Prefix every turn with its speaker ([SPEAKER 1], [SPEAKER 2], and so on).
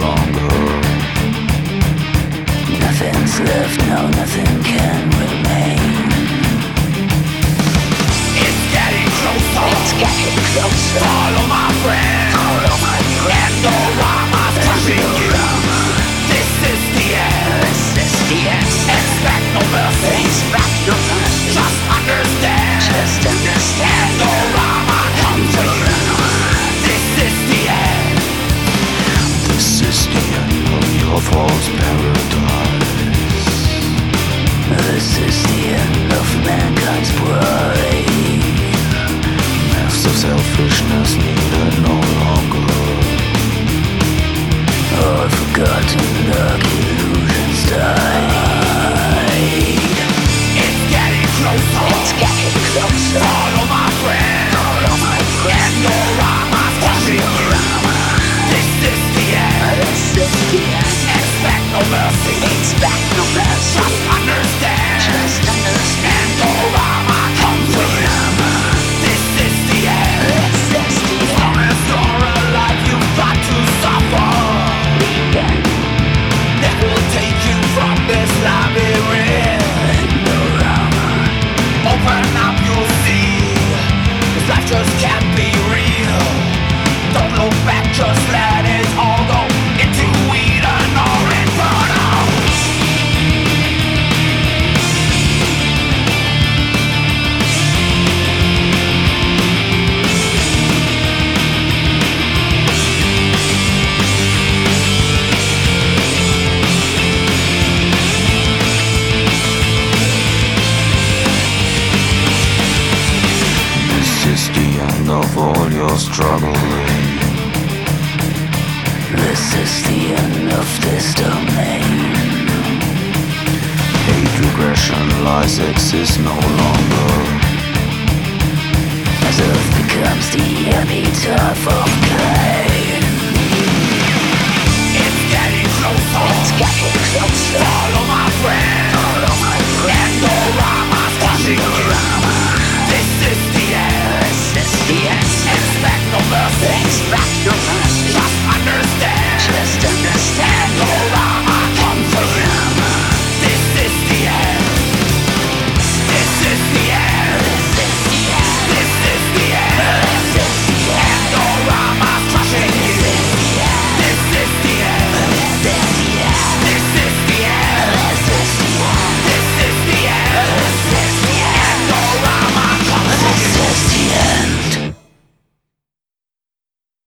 [SPEAKER 1] longer.
[SPEAKER 2] Nothing's left, no, nothing can remain.
[SPEAKER 3] It's getting closer.
[SPEAKER 2] It's getting closer.
[SPEAKER 3] Follow my friend.
[SPEAKER 2] Follow my friend.
[SPEAKER 3] Endorama's pushing you. This is the end.
[SPEAKER 2] This is the end.
[SPEAKER 3] Expect no mercy.
[SPEAKER 2] Expect no mercy.
[SPEAKER 3] Just understand.
[SPEAKER 2] Just understand.
[SPEAKER 3] Endorama comes for you. This is the end.
[SPEAKER 1] This is the end of your false paradise.
[SPEAKER 2] This is the end of mankind's pride.
[SPEAKER 1] Maps of selfishness needed no longer.
[SPEAKER 2] All forgotten dark illusions died.
[SPEAKER 3] It's getting closer.
[SPEAKER 2] It's getting closer.
[SPEAKER 3] Follow my friend.
[SPEAKER 2] Follow my friend.
[SPEAKER 3] Endorama's pushing you. This is the end.
[SPEAKER 2] This is the end.
[SPEAKER 3] Expect no mercy.
[SPEAKER 2] Expect no mercy.
[SPEAKER 3] Just understand.
[SPEAKER 2] Just understand.
[SPEAKER 3] Endorama comes for you. This is the end.
[SPEAKER 2] This is the end.
[SPEAKER 3] Long as you're alive, you've got to suffer. That will take you from this labyrinth. Open up, you'll see. This life just can't be real. Don't look back, just let it all go into Eden or Inferno.
[SPEAKER 1] This is the end of all your struggling.
[SPEAKER 2] This is the end of this domain.
[SPEAKER 1] Hate, regression, lies exist no longer.
[SPEAKER 2] As earth becomes the epitaph of Cain.
[SPEAKER 3] It's getting closer.
[SPEAKER 2] It's getting closer.
[SPEAKER 3] Follow my friend.